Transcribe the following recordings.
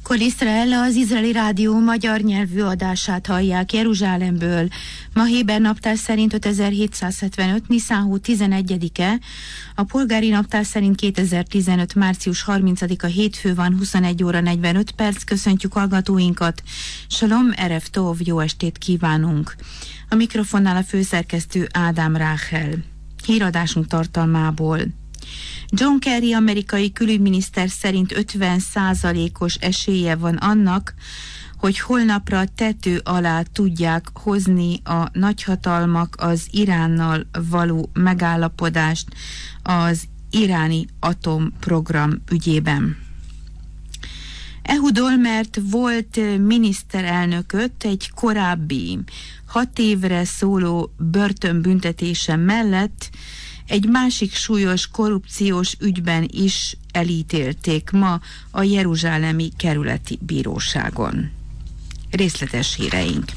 Kol Iszrael, az izraeli rádió magyar nyelvű adását hallják Jeruzsálemből. Ma héber naptár szerint 5775. Niszán hó 11-e, a polgári naptár szerint 2015. március 30-a hétfő van, 21 óra 45 perc. Köszöntjük hallgatóinkat. Shalom, erev tov, jó estét kívánunk. A mikrofonnál a főszerkesztő Ádám Ráhel. Híradásunk tartalmából. John Kerry amerikai külügyminiszter szerint 50%-os esélye van annak, hogy holnapra tető alá tudják hozni a nagyhatalmak az Iránnal való megállapodást az iráni atomprogram ügyében. Ehud Olmert volt miniszterelnököt egy korábbi 6 évre szóló börtönbüntetése mellett egy másik súlyos korrupciós ügyben is elítélték ma a jeruzsálemi kerületi bíróságon. Részletes híreink.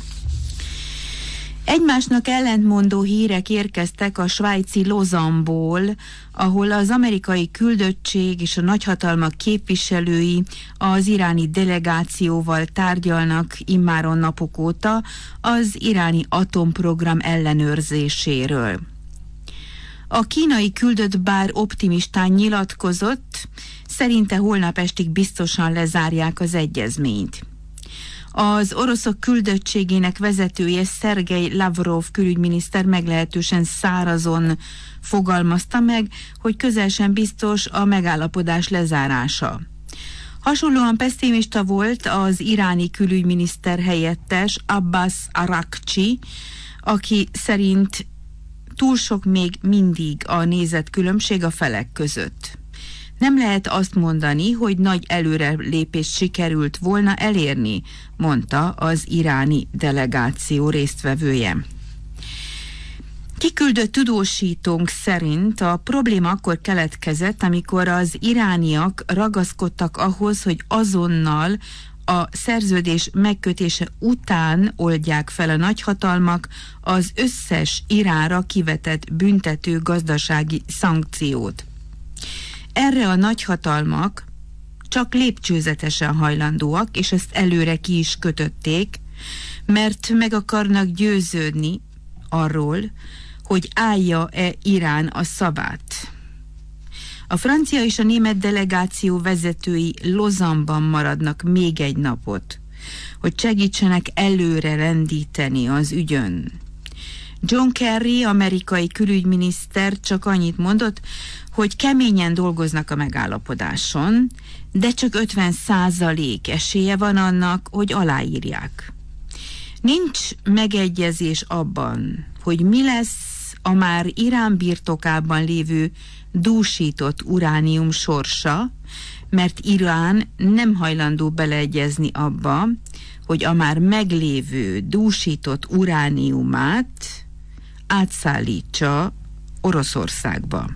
Egymásnak ellentmondó hírek érkeztek a svájci Lausanne-ból, ahol az amerikai küldöttség és a nagyhatalmak képviselői az iráni delegációval tárgyalnak immáron napok óta az iráni atomprogram ellenőrzéséről. A kínai küldött bár optimistán nyilatkozott, szerinte holnap estig biztosan lezárják az egyezményt. Az oroszok küldöttségének vezetője Szergej Lavrov külügyminiszter meglehetősen szárazon fogalmazta meg, hogy közel sem biztos a megállapodás lezárása. Hasonlóan pesszimista volt az iráni külügyminiszter helyettes Abbas Araghchi, aki szerint túl sok még mindig a nézetkülönbség a felek között. Nem lehet azt mondani, hogy nagy előrelépést sikerült volna elérni, mondta az iráni delegáció résztvevője. Kiküldött tudósítónk szerint a probléma akkor keletkezett, amikor az irániak ragaszkodtak ahhoz, hogy azonnal a szerződés megkötése után oldják fel a nagyhatalmak az összes Iránra kivetett büntető gazdasági szankciót. Erre a nagyhatalmak csak lépcsőzetesen hajlandóak, és ezt előre ki is kötötték, mert meg akarnak győződni arról, hogy állja-e Irán a szavát. A francia és a német delegáció vezetői Lausanne-ban maradnak még egy napot, hogy segítsenek előre rendíteni az ügyön. John Kerry, amerikai külügyminiszter csak annyit mondott, hogy keményen dolgoznak a megállapodáson, de csak 50% esélye van annak, hogy aláírják. Nincs megegyezés abban, hogy mi lesz a már Irán birtokában lévő dúsított uránium sorsa, mert Irán nem hajlandó beleegyezni abba, hogy a már meglévő dúsított urániumát átszállítsa Oroszországba.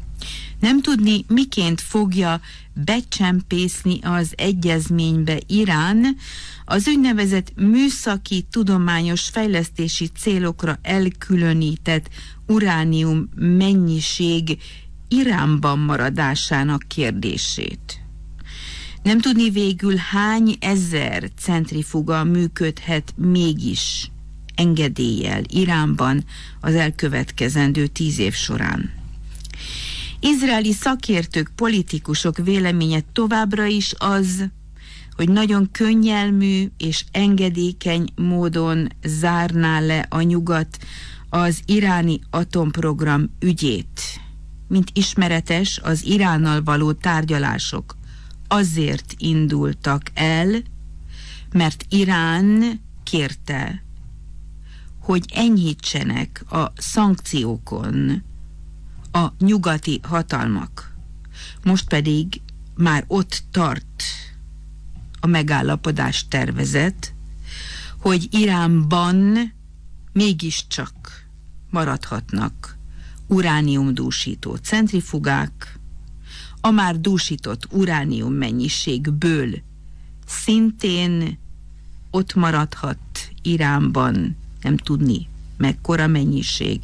Nem tudni, miként fogja becsempészni az egyezménybe Irán az úgynevezett műszaki tudományos fejlesztési célokra elkülönített uránium mennyiség Iránban maradásának kérdését. Nem tudni végül, hány ezer centrifuga működhet mégis engedéllyel Iránban az elkövetkezendő 10 év során. Izraeli szakértők, politikusok véleménye továbbra is az, hogy nagyon könnyelmű és engedékeny módon zárná le a nyugat az iráni atomprogram ügyét. Mint ismeretes, az Iránnal való tárgyalások azért indultak el, mert Irán kérte, hogy enyhítsenek a szankciókon a nyugati hatalmak. Most pedig már ott tart a megállapodás tervezet, hogy Iránban mégiscsak maradhatnak urániumdúsító centrifugák, a már dúsított uránium mennyiségből szintén ott maradhat Iránban, nem tudni mekkora mennyiség,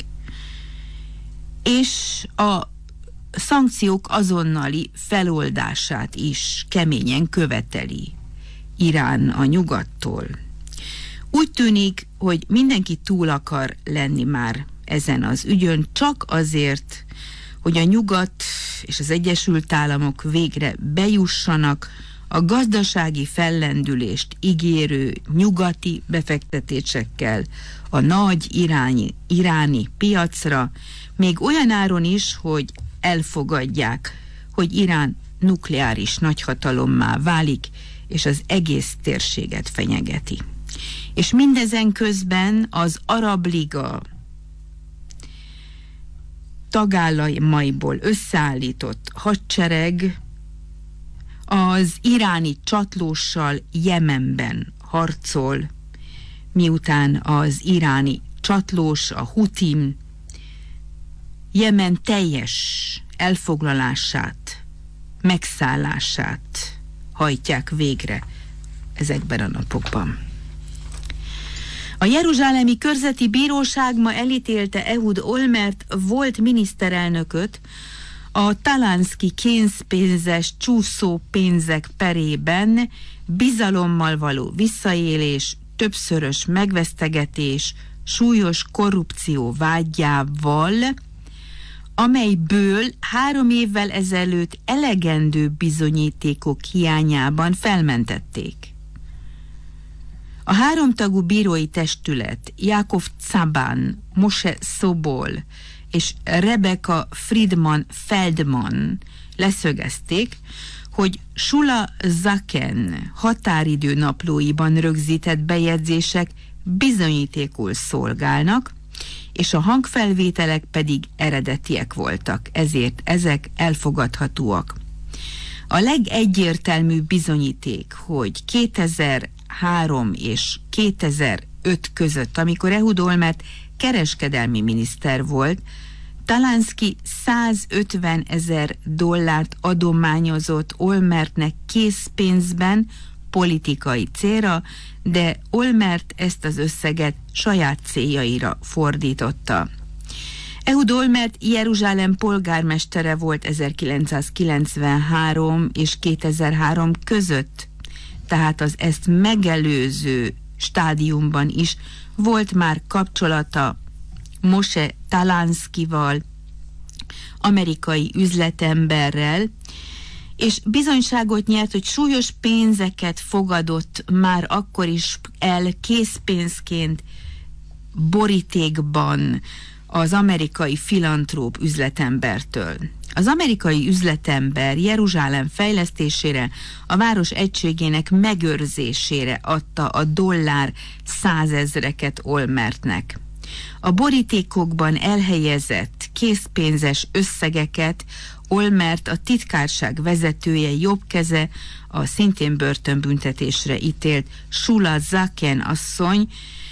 és a szankciók azonnali feloldását is keményen követeli Irán a nyugattól. Úgy tűnik, hogy mindenki túl akar lenni már ezen az ügyön, csak azért, hogy a nyugat és az Egyesült Államok végre bejussanak a gazdasági fellendülést ígérő nyugati befektetésekkel a nagy iráni piacra, még olyan áron is, hogy elfogadják, hogy Irán nukleáris nagyhatalommá válik, és az egész térséget fenyegeti. És mindezen közben az Arab Liga tagállamaiból összeállított hadsereg az iráni csatlóssal Jemenben harcol, miután az iráni csatlós, a Hutim Jemen teljes elfoglalását, megszállását hajtják végre ezekben a napokban. A jeruzsálemi körzeti bíróság ma elítélte Ehud Olmert volt miniszterelnököt a Talanszki kénzpénzes csúszópénzek perében bizalommal való visszaélés, többszörös megvesztegetés, súlyos korrupció vádjával, amelyből 3 évvel ezelőtt elegendő bizonyítékok hiányában felmentették. A 3 tagú bírói testület Jakov Caban, Moshe Szobol és Rebecca Friedman-Feldman leszögezték, hogy Shula Zaken határidő naplóiban rögzített bejegyzések bizonyítékul szolgálnak, és a hangfelvételek pedig eredetiek voltak, ezért ezek elfogadhatóak. A legegyértelműbb bizonyíték, hogy 2003 és 2005 között, amikor Ehud Olmert kereskedelmi miniszter volt, Talanszki $150,000 adományozott Olmertnek készpénzben politikai célra, de Olmert ezt az összeget saját céljaira fordította. Ehud Olmert Jeruzsálem polgármestere volt 1993 és 2003 között, tehát az ezt megelőző stádiumban is volt már kapcsolata Moshe Talanszkival, amerikai üzletemberrel, és bizonyságot nyert, hogy súlyos pénzeket fogadott már akkor is el készpénzként borítékban az amerikai filantróp üzletembertől. Az amerikai üzletember Jeruzsálem fejlesztésére, a város egységének megőrzésére adta a dollár 100 000-eket Olmertnek. A borítékokban elhelyezett készpénzes összegeket Olmert, a titkárság vezetője, jobbkeze, a szintén börtönbüntetésre ítélt Shula Zaken asszony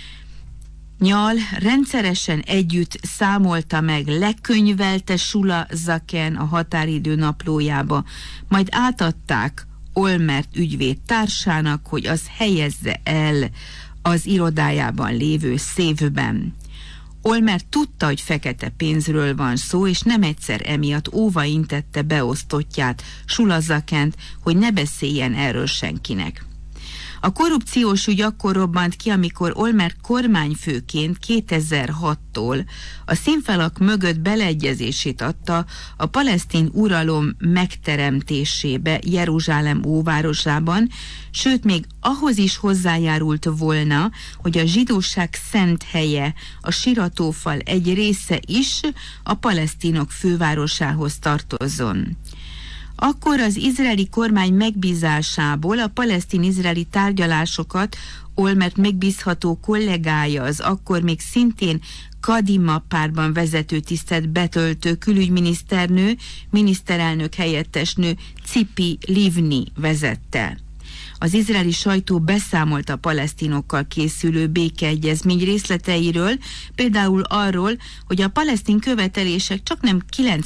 nyal rendszeresen együtt számolta meg, lekönyvelte Shula Zaken a határidő naplójába, majd átadták Olmert ügyvéd társának, hogy az helyezze el az irodájában lévő széfben. Olmert tudta, hogy fekete pénzről van szó, és nem egyszer emiatt óvaintette beosztottját, Shula Zakent, hogy ne beszéljen erről senkinek. A korrupciós ügy akkor robbant ki, amikor Olmert kormányfőként 2006-tól a színfalak mögött beleegyezését adta a palesztin uralom megteremtésébe Jeruzsálem óvárosában, sőt még ahhoz is hozzájárult volna, hogy a zsidóság szent helye, a siratófal egy része is a palesztinok fővárosához tartozzon. Akkor az izraeli kormány megbízásából a palesztin-izraeli tárgyalásokat Olmert megbízható kollégája, az akkor még szintén Kadima pártban vezető tisztet betöltő külügyminiszternő, miniszterelnök helyettesnő Tzipi Livni vezette. Az izraeli sajtó beszámolt a palesztinokkal készülő békeegyezmény részleteiről, például arról, hogy a palesztin követelések csaknem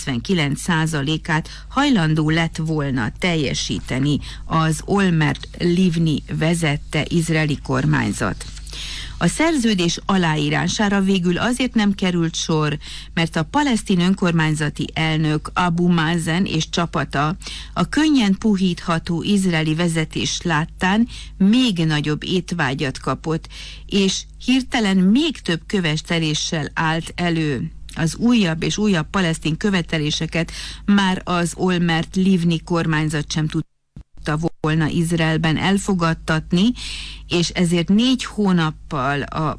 99%-át hajlandó lett volna teljesíteni az Olmert Livni vezette izraeli kormányzat. A szerződés aláírására végül azért nem került sor, mert a palesztin önkormányzati elnök Abu Mazen és csapata a könnyen puhítható izraeli vezetés láttán még nagyobb étvágyat kapott, és hirtelen még több követeléssel állt elő. Az újabb és újabb palesztin követeléseket már az Olmert-Livni kormányzat sem tudta volna Izraelben elfogadtatni, és ezért 4 hónappal az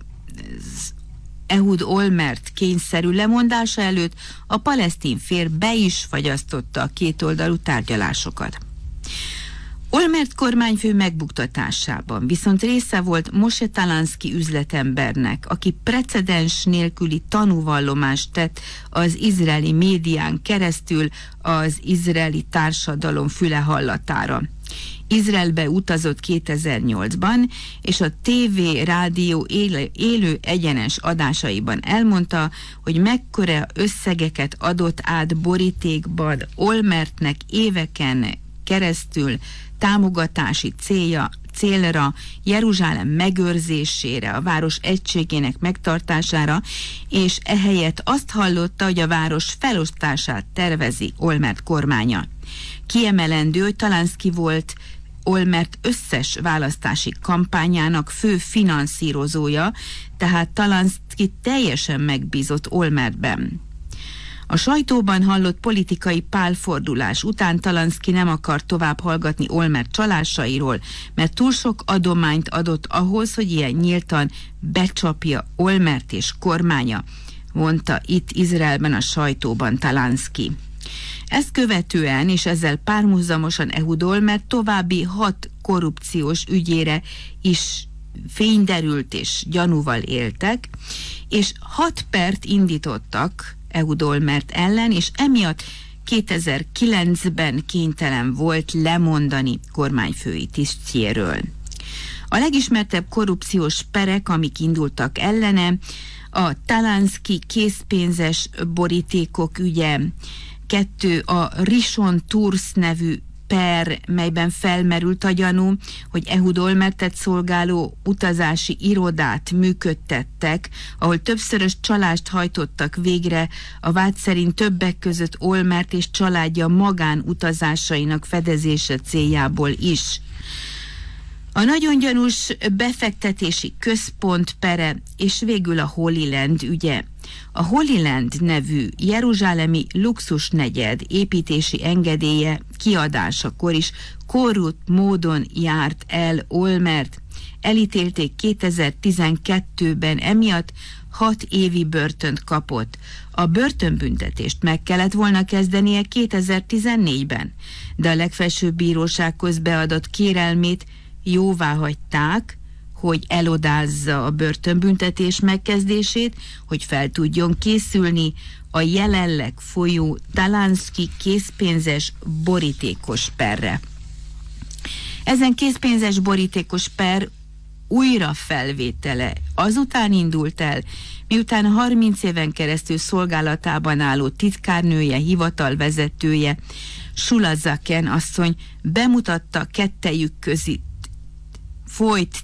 Ehud Olmert kényszerű lemondása előtt a palesztin fél be is fagyasztotta a kétoldalú tárgyalásokat. Olmert kormányfő megbuktatásában viszont része volt Moshe Talansky üzletembernek, aki precedens nélküli tanúvallomást tett az izraeli médián keresztül az izraeli társadalom füle hallatára. Izraelbe utazott 2008-ban, és a TV-rádió élő egyenes adásaiban elmondta, hogy mekkora összegeket adott át borítékban Olmertnek éveken keresztül támogatási célra, Jeruzsálem megőrzésére, a város egységének megtartására, és ehelyett azt hallotta, hogy a város felosztását tervezi Olmert kormánya. Kiemelendő, hogy Talansky volt Olmert összes választási kampányának fő finanszírozója, tehát Talansky teljesen megbízott Olmertben. A sajtóban hallott politikai pálfordulás után Talansky nem akar tovább hallgatni Olmert csalásairól, mert túl sok adományt adott ahhoz, hogy ilyen nyíltan becsapja Olmert és kormánya, mondta itt Izraelben a sajtóban Talansky. Ezt követően és ezzel párhuzamosan Ehud Olmert további 6 korrupciós ügyére is fényderült és gyanúval éltek, és 6 pert indítottak Ehud Olmert ellen, és emiatt 2009-ben kénytelen volt lemondani kormányfői tisztjéről. A legismertebb korrupciós perek, amik indultak ellene, a Talansky készpénzes borítékok ügye, 2 a Rishon Tours nevű per, melyben felmerült a gyanú, hogy Ehud Olmertet szolgáló utazási irodát működtettek, ahol többszörös csalást hajtottak végre, a vád szerint többek között Olmert és családja magánutazásainak fedezése céljából is. A nagyon gyanús befektetési központ pere, és végül a Holy Land ügye. A Holy Land nevű jeruzsálemi luxusnegyed építési engedélye kiadásakor is korrupt módon járt el Olmert. Elítélték 2012-ben, emiatt 6 évi börtönt kapott. A börtönbüntetést meg kellett volna kezdenie 2014-ben, de a legfelsőbb bírósághoz beadott kérelmét jóváhagyták, hogy elodázza a börtönbüntetés megkezdését, hogy fel tudjon készülni a jelenleg folyó Talansky készpénzes borítékos perre. Ezen készpénzes borítékos per újra felvétele azután indult el, miután 30 éven keresztül szolgálatában álló titkárnője, hivatalvezetője, Shula Zaken asszony bemutatta kettejük között folyt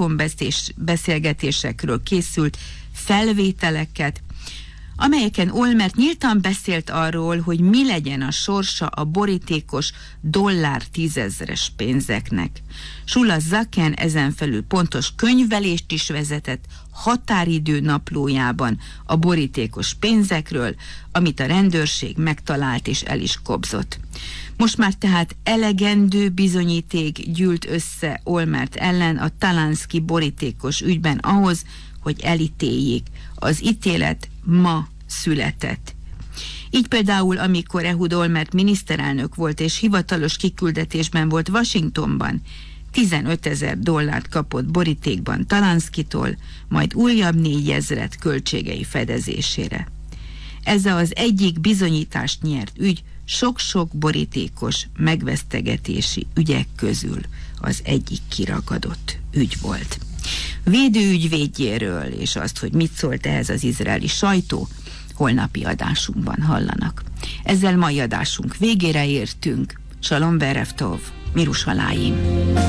telefonbeszélgetésekről készült felvételeket, amelyeken Olmert nyíltan beszélt arról, hogy mi legyen a sorsa a borítékos dollár 10 000-es pénzeknek. Shula Zaken ezen felül pontos könyvelést is vezetett határidő naplójában a borítékos pénzekről, amit a rendőrség megtalált és el is kobzott. Most már tehát elegendő bizonyíték gyűlt össze Olmert ellen a Talansky borítékos ügyben ahhoz, hogy elítéljék. Az ítélet ma született. Így például, amikor Ehud Olmert miniszterelnök volt és hivatalos kiküldetésben volt Washingtonban, $15,000 kapott borítékban Talanskytól, majd újabb 4 000 költségei fedezésére. Ez az egyik bizonyítást nyert ügy sok-sok borítékos megvesztegetési ügyek közül az egyik kiragadott ügy volt. Védőügyvédjéről és azt, hogy mit szólt ehhez az izraeli sajtó, holnapi adásunkban hallanak. Ezzel mai adásunk végére értünk. Shalom Berev Tov, Mirushalayim.